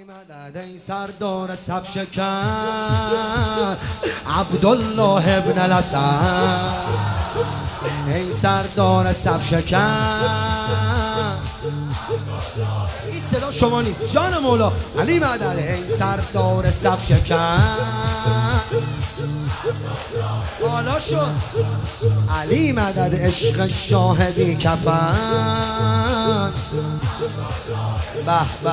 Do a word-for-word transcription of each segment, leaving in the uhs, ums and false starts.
مدد ای سردار صف شکن عبدالله ابن الحسن، ای سردار صف شکن. این صدا شما نیست جان مولا. علی مدد ای سردار صف شکن. حالا شد علی مدد عشق شاهدی کفن. به به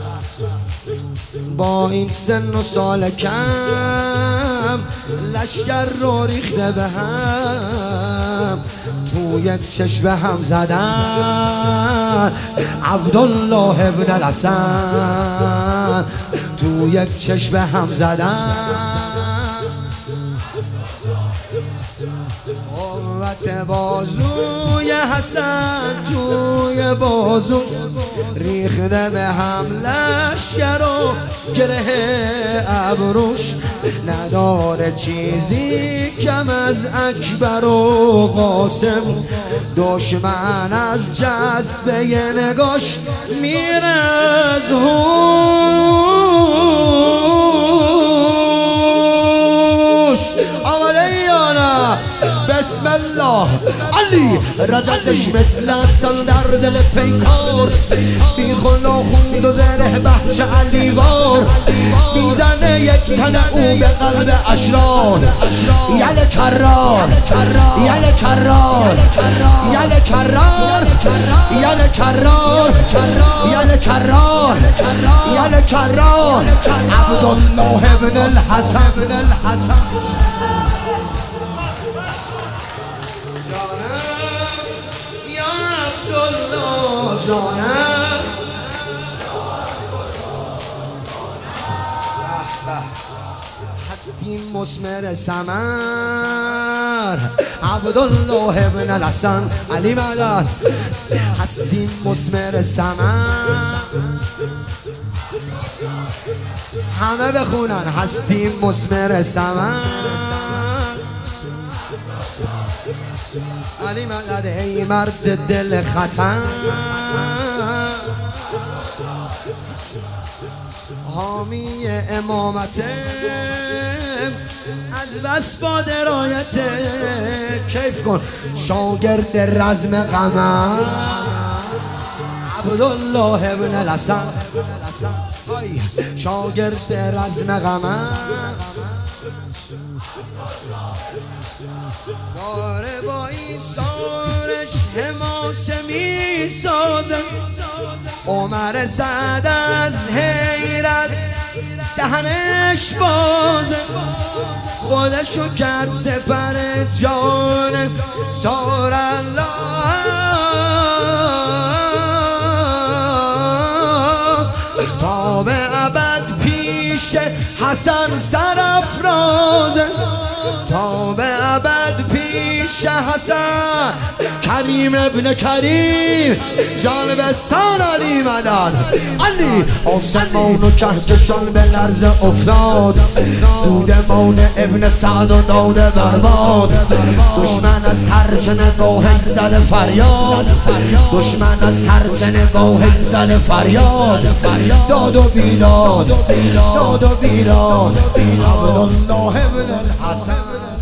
با این سن و سال کم لشکر رو ریخته به هم، تو یک چشم هم زدن عبدالله ابن الحسن، تو یک چشم هم زدن. قوت بازوی حسن توی بازو ریخته به هم لشکر و گره ابروش، نداره چیزی کم از اکبر و قاسم. دشمن از جذبه نگاش میره از هوش. آمده یا نه؟ بسم الله. علی رجزش مثل اصل در دل پیکار، بی خلا خوند و زره بحش علی وار، میزنه یک تن او به قلب اشرار. یل کرار یل کرار یل کرار یل کرار یل کرار یل کرار عبدالله ابن الحسن. جانم هستیم مسمر ثمر عبدالله ابن الحسن. علی مدد هستیم مسمر ثمر. همه بخونن هستیم مسمر ثمر. علی مدد ای مرد دل خطن، حامی امامت از بس با درایت. کیف کن شاگرد رزم قمر عبدالله ابن الحسن، شاگرد رزم قمر. داره با این سارش حماسه می سازه، عمر سعد از حیرت دهنش بازه، خودشو کرد سپر جان سار الله. تا به ابد پیش حسن سرافرازه، تا به ابد پیش حسن کریم ابن کریم جان بستان. علی مدد علی آسمان و کهکشان به لرز افتاد، دودمان ابن سعد و داده برباد. دشمن از ترک نگاه زد فریاد، دشمن از ترس نگاه زد فریاد. داد و بیداد داد و بیداد عبدالله ابن الحسن.